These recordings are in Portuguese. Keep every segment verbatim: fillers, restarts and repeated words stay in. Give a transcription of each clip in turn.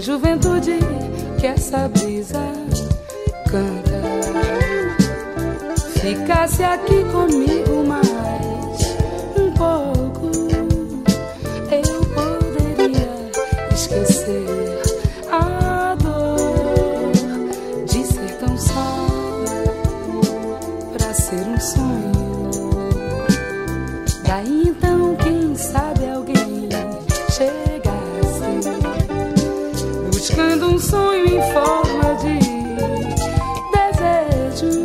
juventude que essa brisa canta ficasse aqui comigo mais um pouco, eu poderia esquecer a dor de ser tão só pra ser um sonho. Daí então, quem sabe alguém chegasse buscando um sonho em forma de desejo,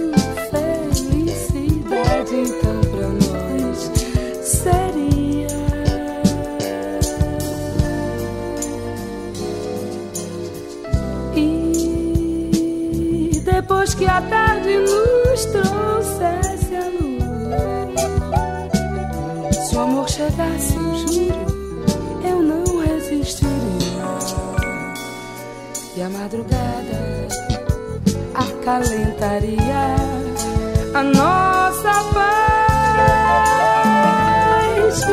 felicidade. Então pra nós seria e depois que a tarde nos trouxesse a luz, se o amor chegasse, eu juro, eu não resistiria. E a madrugada acalentaria a nossa paz.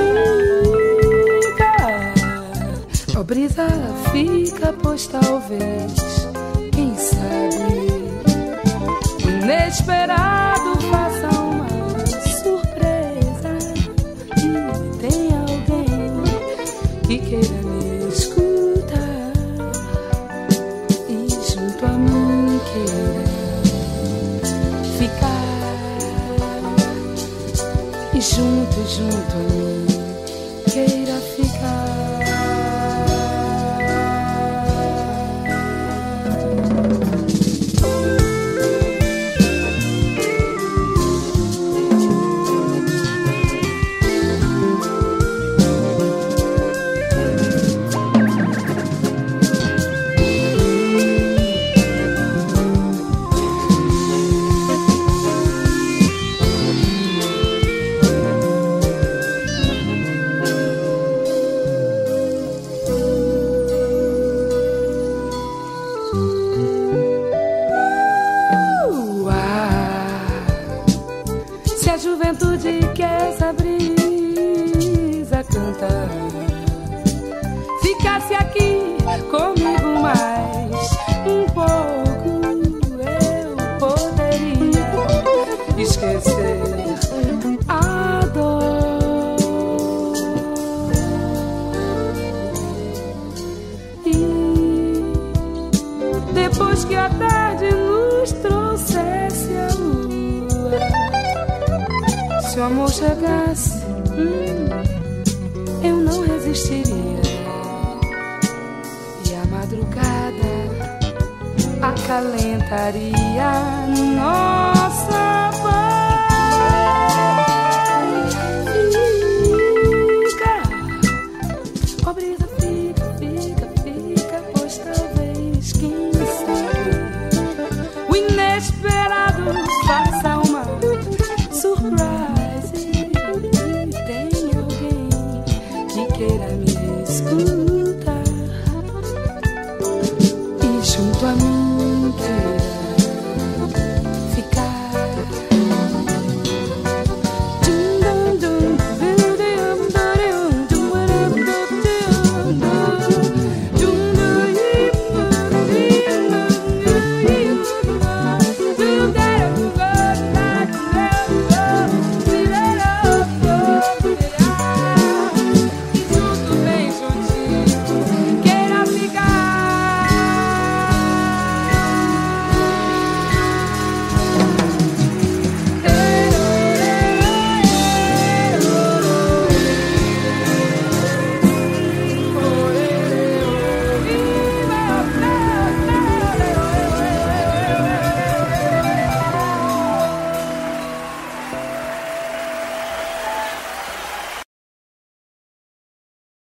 Fica, ó brisa, fica, pois talvez, quem sabe, o inesperado faça uma surpresa e tem alguém que queira me escutar e junto a mim queira ficar, e junto, junto a mim queira ficar. Se a juventude que essa brisa canta ficasse aqui comigo mais um pouco, eu poderia esquecer a dor e depois que a tarde nos trouxesse a lua, se o amor chegasse, hum, eu não resistiria. E a madrugada acalentaria nossa paz. Fica, ó brisa, fica, fica, fica, pois talvez, quem sabe, o inesperado faça uma surpresa. Tem alguém que queira me